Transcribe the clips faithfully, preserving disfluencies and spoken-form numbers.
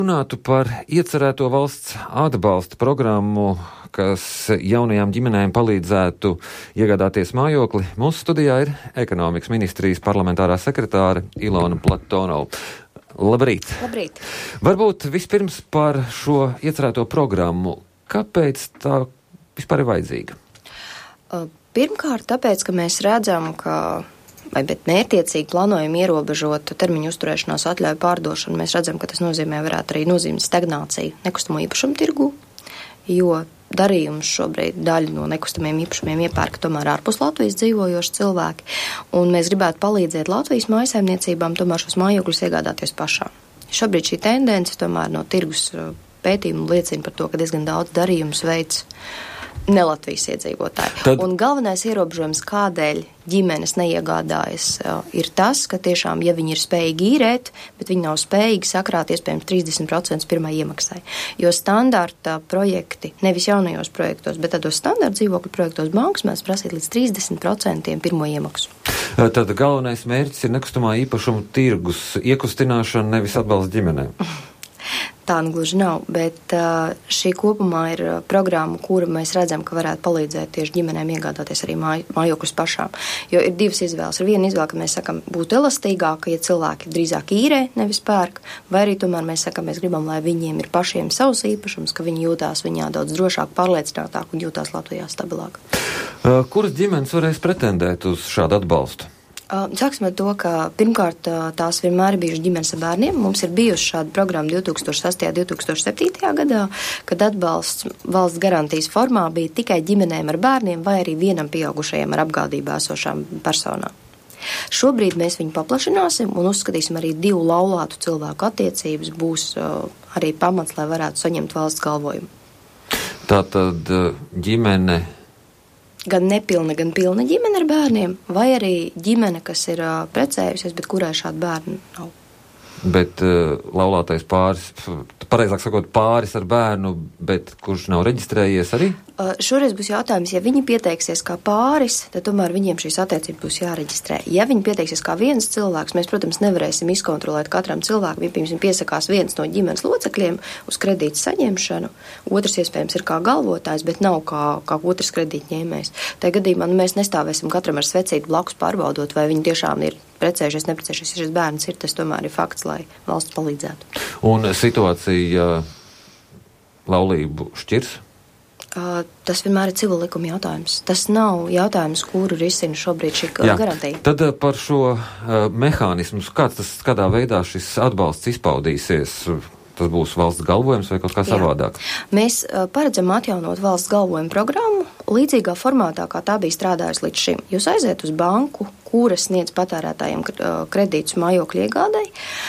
Runātu par iecerēto valsts atbalsta programmu, kas jaunajām ģimenēm palīdzētu iegādāties mājokli. Mūsu studijā ir ekonomikas ministrijas parlamentārā sekretāre Ilona Platonova. Labrīt! Labrīt! Varbūt vispirms par šo iecerēto programmu. Kāpēc tā vispār ir vajadzīga? Pirmkārt, tāpēc, ka mēs redzam, ka vai bet mērķiecīgi plānojam ierobežot termiņu uzturēšanās atļauju pārdošanu. Mēs redzam, ka tas nozīmē varētu arī nozīmēt stagnāciju nekustamo īpašumu tirgu, jo darījums šobrīd daļu no nekustamiem īpašumiem iepērka tomēr ārpus Latvijas dzīvojoši cilvēki, un mēs gribētu palīdzēt Latvijas mājsaimniecībām tomēr šos mājokļus iegādāties pašām. Šobrīd šī tendence tomēr no tirgus pētījumu liecina par to, ka diezgan daudz darījumus veids ne Latvijas iedzīvotāji. Tad... Un galvenais ierobežojums, kādēļ ģimenes neiegādājas, ir tas, ka tiešām, ja viņi ir spējīgi īrēt, bet viņi nav spējīgi sakrāt iespējams trīsdesmit procenti pirmai iemaksai. Jo standarta projekti, nevis jaunajos projektos, bet tādos standarta dzīvokļu projektos bankas mēs prasīt līdz trīsdesmit procenti pirmo iemaksu. Tad galvenais mērķis ir nekustamā īpašuma tirgus iekustināšana, nevis atbalsts ģimenēm. Tā nu gluži nav, bet šī kopumā ir programma, kura mēs redzam, ka varētu palīdzēt tieši ģimenēm iegādāties arī māj, mājokļus pašām. Jo ir divas izvēles. Ir viena izvēle, ka mēs sakam, būtu elastīgāka, ja cilvēki drīzāk īrē, nevis pērk, vai arī tomēr mēs sakam, mēs gribam, lai viņiem ir pašiem savs īpašums, ka viņi jūtās viņā daudz drošāk, pārliecinātāk un jūtās Latvijā stabilāk. Kuras ģimenes varēs pretendēt uz šādu atbalstu? Sāksim ar to, ka pirmkārt tās vienmēr ir bijušas ģimenes ar bērniem. Mums ir bijusi šāda programma divi tūkstoši sastajā un divi tūkstoši septītajā gadā, kad atbalsts valsts garantijas formā bija tikai ģimenēm ar bērniem vai arī vienam pieaugušajam ar apgādībā esošām personām. Šobrīd mēs viņu paplašināsim un uzskatīsim arī divu laulātu cilvēku attiecības būs arī pamats, lai varētu saņemt valsts galvojumu. Tātad ģimene... Gan nepilna, gan pilna ģimene ar bērniem, vai arī ģimene, kas ir uh, precējusies, bet kurai šādi bērni nav. Bet uh, laulātais pāris, pareizāk sakot, pāris ar bērnu, bet kurš nav reģistrējies arī? Uh, šoreiz būs jautājums, ja viņi pieteiksies kā pāris, tad tomēr viņiem šīs attiecības būs jāreģistrē. Ja viņi pieteiksies kā viens cilvēks, mēs, protams, nevarēsim izkontrolēt katram cilvēkam, ja piemēram piesakās viens no ģimenes locekļiem uz kredītu saņemšanu, otrs iespējams ir kā galvotājs, bet nav kā, kā otrs kredītņēmējs. Tajā gadījumā nu, mēs nestāvēsim katram ar svecītu blakus pārbaudot, vai viņi tiešām ir precējušies, neprecējušies, ja šis bērns ir, tas tomēr ir fakts, lai valsts palīdzētu. Un situācija laulību šķirs? Uh, tas vienmēr ir civila likuma jautājums. Tas nav jautājums, kuru risina šobrīd šī Jā, garantija. Tad par šo uh, mehānismu, kāds tas, kādā veidā šis atbalsts izpaudīsies? Tas būs valsts galvojums vai kaut kā savādāk? Jā. Mēs uh, paredzam atjaunot valsts galvojumu programmu līdzīgā formātā, kā tā bija strādājusi līdz šim. Jūs aiziet uz banku, kuras sniedz patērētājiem kredītus mājokļu iegādai,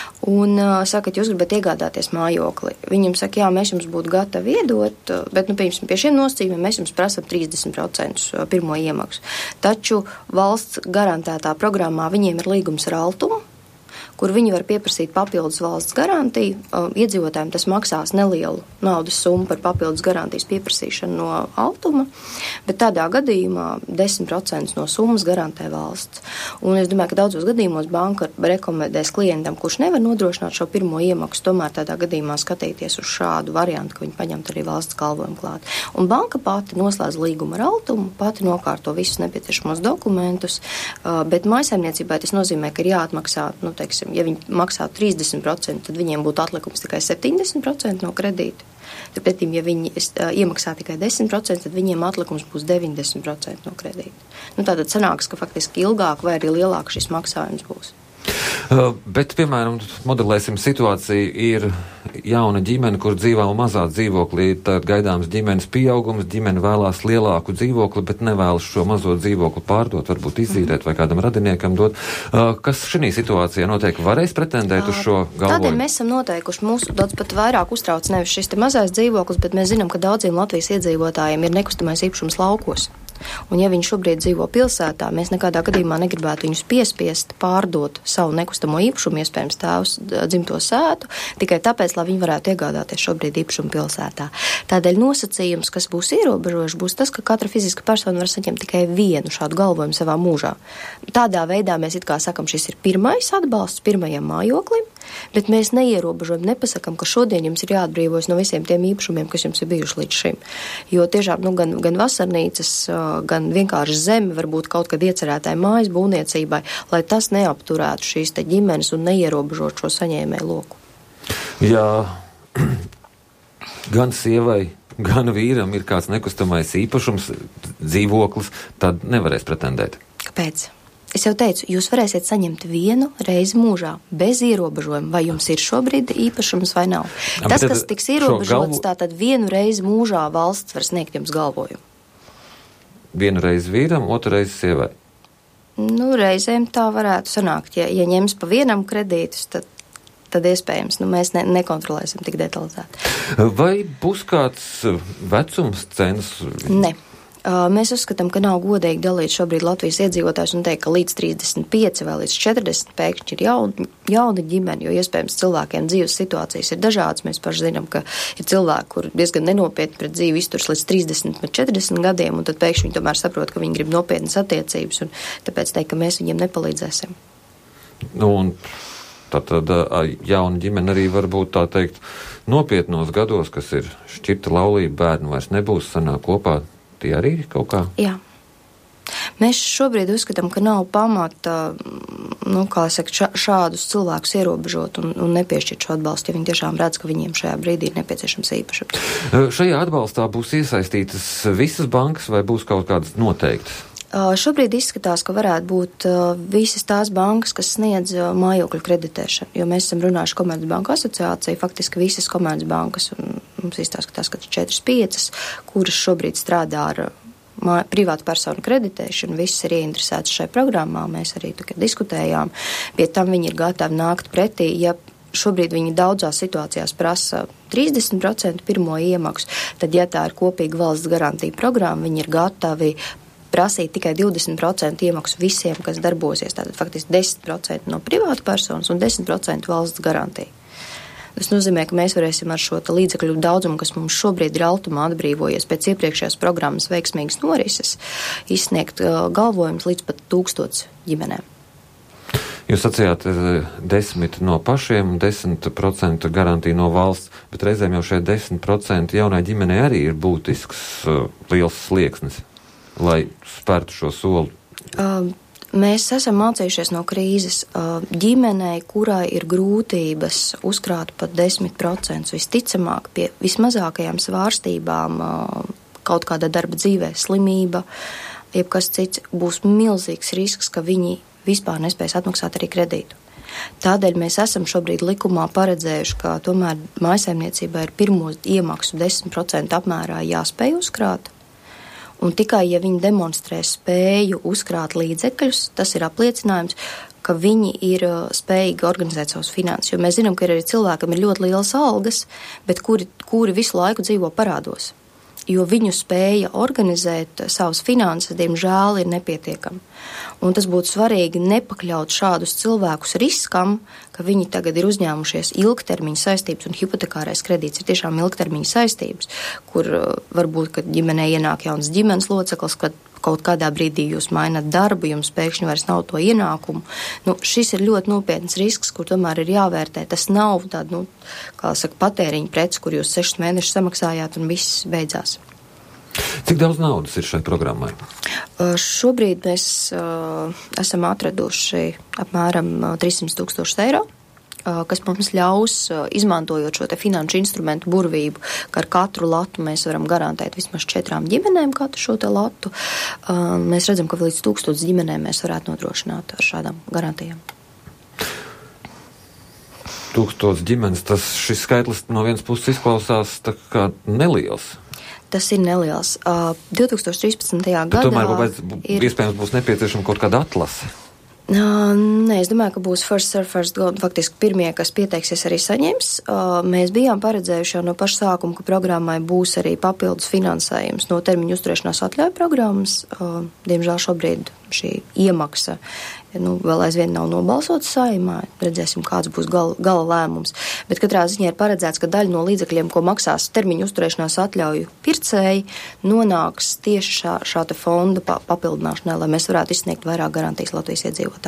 un uh, sakat, jūs gribat iegādāties mājokli. Viņam saka, jā, mēs jums būtu gatavi iedot, bet, nu, piemēram, pie šiem nosacījumiem mēs jums prasam trīsdesmit procenti pirmo iemaksu. Taču valsts garantētā programmā viņiem ir līgums ar Altumu, kur viņi var pieprasīt papildus valsts garantiju. Iedzīvotājiem tas maksās nelielu naudas summu par papildus garantijas pieprasīšanu no Altuma, bet tādā gadījumā desmit procenti no summas garantē valsts. Un es domāju, ka daudzos gadījumos banka rekomendēs klientam, kurš nevar nodrošināt šo pirmo iemaksu, tomēr tādā gadījumā skatīties uz šādu variantu, ka viņi paņemt arī valsts galvojumu klāt. Un banka pati noslēdz līgumu ar Altumu, pati nokārto visus nepieciešamos dokumentus, bet mājsaimniecībai tas nozīmē, ka ir jāatmaksā, nu, teiksim, ja viņi maksā trīsdesmit procenti, tad viņiem būtu atlikums tikai septiņdesmit procenti no kredīta. Tāpēc, ja viņi iemaksā tikai desmit procenti, tad viņiem atlikums būs deviņdesmit procenti no kredīta. Nu, tātad sanāks, ka faktiski ilgāk vai arī lielāk šis maksājums būs. Uh, bet, piemēram, modelēsim situāciju, ir jauna ģimene, kur dzīvo mazā dzīvoklī, tad gaidāms ģimenes pieaugums, ģimene vēlās lielāku dzīvokli, bet nevēlas šo mazo dzīvokli pārdot, varbūt izīrēt vai kādam radiniekam dot. Uh, kas šī situācijā notiek? Varēs pretendēt uz šo galvojumu? Tādēļ mēs esam noteikuši, mūsu daudz pat vairāk uztrauc nevis šis te mazais dzīvoklis, bet mēs zinām, ka daudziem Latvijas iedzīvotājiem ir nekustamais īpašums laukos. Un ja viņi šobrīd dzīvo pilsētā, mēs nekādā gadījumā negribētu viņus piespiest pārdot savu nekustamo īpašumu, iespējams tēvs dzimto sētu, tikai tāpēc, lai viņi varētu iegādāties šobrīd īpašumu pilsētā. Tādēļ nosacījums, kas būs ierobežošs, būs tas, ka katra fiziska persona var saņemt tikai vienu šādu galvojumu savā mūžā. Tādā veidā mēs it kā sakam, šis ir pirmais atbalsts pirmajam mājoklim, Bet mēs neierobežojam, nepasakam, ka šodien jums ir jāatbrīvojas no visiem tiem īpašumiem, kas jums ir bijuši līdz šim. Jo tiešām nu, gan, gan vasarnīcas, gan vienkārši zeme varbūt kaut kad iecerētāji mājas būvniecībai, lai tas neapturētu šīs te ģimenes un neierobežot šo saņēmēju loku. Jā, gan sievai, gan vīram ir kāds nekustamais īpašums, dzīvoklis, tad nevarēs pretendēt. Kāpēc? Es jau teicu, jūs varēsiet saņemt vienu reizi mūžā, bez ierobežojuma, vai jums ir šobrīd īpašums vai nav. A, Tas, kas tiks ierobežots, galvu... tātad vienu reizi mūžā valsts var sniegt jums galvojumu. Vienu reizi vīram, otru reizi sievai? Nu, reizēm tā varētu sanākt. Ja, ja ņems pa vienam kredītus, tad, tad iespējams, nu, mēs ne, nekontrolēsim tik detalizēti. Vai būs kāds vecums cenas? Ne. Mēs uzskatām, ka nav godīgi dalīt šobrīd Latvijas iedzīvotājus un teikt, ka līdz trīsdesmit pieci vai līdz četrdesmit pēkšņi ir jauna, jauna ģimene, jo iespējams cilvēkiem dzīves situācijas ir dažādas. Mēs paši zinām, ka ir cilvēki, kur diezgan nenopietni pret dzīvi izturs līdz trīsdesmit, četrdesmit gadiem, un tad pēkšņi viņi tomēr saprot, ka viņi grib nopietnas attiecības, un tāpēc teikt, ka mēs viņiem nepalīdzēsim. Nu, un tad, tad jauna ģimene arī var būt, tā teikt, nopietnos gados, kas ir šķirta laulība, bērnu vairs nebūs, sanāk kopā. Tie arī ir kaut kā? Jā. Mēs šobrīd uzskatām, ka nav pamata, nu, kā saka, šādus cilvēkus ierobežot un, un nepiešķirt šo atbalstu, ja viņi tiešām redz, ka viņiem šajā brīdī ir nepieciešams īpašums. Šajā atbalstā būs iesaistītas visas bankas vai būs kaut kādas noteiktas? Šobrīd izskatās, ka varētu būt visas tās bankas, kas sniedz mājokļu kreditēšanu, jo mēs esam runājuši Komercbanku asociāciju, faktiski visas Komercbankas, un mums izstāskatās, ka četras piecas, kuras šobrīd strādā ar mā, privātu personu kreditēšanu, visas ir ieinteresētas šai programmā, mēs arī tikai diskutējām, pie tam viņi ir gatavi nākt pretī, ja šobrīd viņi daudzās situācijās prasa trīsdesmit procenti pirmo iemaksu, tad, ja tā ir kopīga valsts garantija programma, viņi ir gatavi prasīt tikai divdesmit procenti iemaksu visiem, kas darbosies. Tātad faktiski desmit procenti no privāta personas un desmit procenti valsts garantija. Tas nozīmē, ka mēs varēsim ar šo līdzekļu daudzumu, kas mums šobrīd ir altumā atbrīvojies pēc iepriekšējās programmas veiksmīgas norises, izsniegt uh, galvojumus līdz pat tūkstots ģimenēm. Jūs sacījāt desmit no pašiem, desmit procenti garantija no valsts, bet reizēm jau šie desmit procenti jaunai ģimenei arī ir būtisks uh, liels slieksnis, lai spērtu šo soli? Uh, mēs esam mācījušies no krīzes. Uh, ģimenei, kurai ir grūtības uzkrāt pat desmit procentus, visticamāk pie vismazākajām svārstībām, uh, kaut kāda darba dzīvē, slimība, jebkas cits, būs milzīgs risks, ka viņi vispār nespēs atmaksāt arī kredītu. Tādēļ mēs esam šobrīd likumā paredzējuši, ka tomēr mājsaimniecībā ir pirmo iemaksu desmit procentu apmērā jāspēj uzkrāt. Un tikai, ja viņi demonstrē spēju uzkrāt līdzekļus, tas ir apliecinājums, ka viņi ir spējīgi organizēt savus finanses. Jo mēs zinām, ka ir arī cilvēkam ir ļoti lielas algas, bet kuri, kuri visu laiku dzīvo parādos. Jo viņu spēja organizēt savas finanses, diemžēl, ir nepietiekama. Un tas būtu svarīgi nepakļaut šādus cilvēkus riskam, ka viņi tagad ir uzņēmušies ilgtermiņa saistības, un hipotekārais kredīts ir tiešām ilgtermiņa saistības, kur varbūt, kad ģimenē ienāk jauns ģimenes loceklis, kad kaut kādā brīdī jūs mainat darbu, jums pēkšņi vairs nav to ienākumu. Nu, šis ir ļoti nopietns risks, kur tomēr ir jāvērtē. Tas nav tāda, nu, kā saka, patēriņa preci, kur jūs sešus mēnešus samaksājāt un viss beidzās. Cik daudz naudas ir šai programmai? Uh, šobrīd mēs uh, esam atraduši apmēram uh, trīssimt tūkstošus eiro, uh, kas mums ļaus, uh, izmantojot šo te finanšu instrumentu burvību, ka ar katru latu mēs varam garantēt vismaz četrām ģimenēm katru šo te latu. Uh, mēs redzam, ka līdz tūkstotis ģimenēm mēs varētu nodrošināt ar šādām garantijām. Tūkstotis ģimenes, tas šis skaitlis no vienas puses izklausās tā kā neliels. Tas ir neliels. Uh, divtūkstoš trīspadsmitajā gadā... Tomēr būs, ir... iespējams būs nepieciešama kaut kāda atlase. Uh, nē, es domāju, ka būs first serve, first go. Faktiski pirmie, kas pieteiksies, arī saņems. Uh, mēs bijām paredzējuši jau no paša sākuma, ka programmai būs arī papildus finansējums no termiņu uzturēšanās atļauju programmas. Uh, diemžēl šobrīd šī iemaksa nu, vēl aizvien nav nobalsots Saeimā. Redzēsim, kāds būs gala, gala lēmums. Bet katrā ziņā ir paredzēts, ka daļa no līdzekļiem, ko maksās termiņu uzturēšanās atļauju pircēji, nonāks tieši šā, šā te fonda pa, papildināšanai, lai mēs varētu izsniegt vairāk garantijas Latvijas iedzīvotājiem.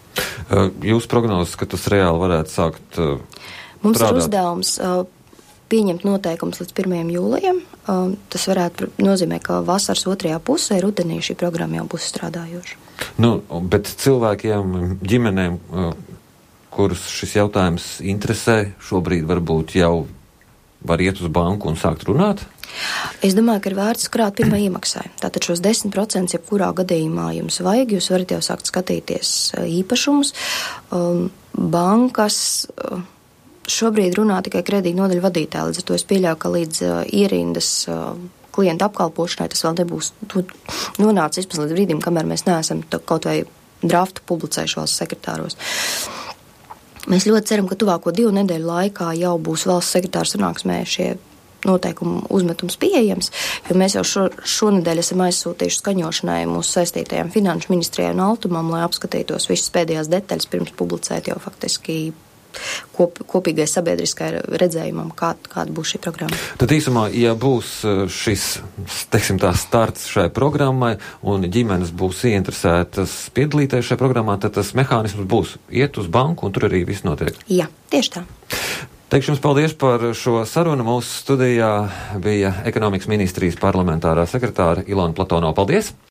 Jūs prognozes, ka tas reāli varētu sākt uh, Mums strādāt? Ir uzdevums uh, pieņemt noteikumus līdz pirmajam jūlijam. Uh, tas varētu nozīmēt, ka vasaras otrajā pusē, rudenī šī programma jau būs strādājoša. Nu, bet cilvēkiem, ģimenēm, uh, kurus šis jautājums interesē, šobrīd varbūt jau var iet uz banku un sākt runāt? Es domāju, ka ir vērts krāt pirmā iemaksai. Tātad šos desmit procentus, jebkurā gadījumā jums vajag, jūs varat jau sākt skatīties īpašumus. Um, bankas uh, šobrīd runā tikai kredīta nodaļu vadītāji, līdz ar to es pieļauju, ka līdz uh, ierindas uh, klienta apkalpošanai tas vēl nebūs nonācis vismaz līdz brīdim, kamēr mēs neesam kaut vai draftu publicējuši valsts sekretāros. Mēs ļoti ceram, ka tuvāko divu nedēļu laikā jau būs valsts sekretāra sanāksmē šie noteikumu uzmetums pieejams, jo mēs jau šo, šonedēļ esam aizsūtījuši skaņošanai mūsu saistītajām finanšu ministrijai un Altumam, lai apskatītos visas pēdējās detaļas pirms publicēt jau faktiski kop, kopīgai sabiedriskai redzējumam, kā, kāda būs šī programma. Tad īsumā, ja būs šis, teiksim tā, starts šai programmai un ģimenes būs ieinteresētas piedalīties šai programmā, tad tas mehānisms būs iet uz banku un tur arī viss notiek. Jā, tieši tā. Teikšu jums paldies par šo sarunu. Mūsu studijā bija ekonomikas ministrijas parlamentārā sekretāra Ilona Platonova. Paldies!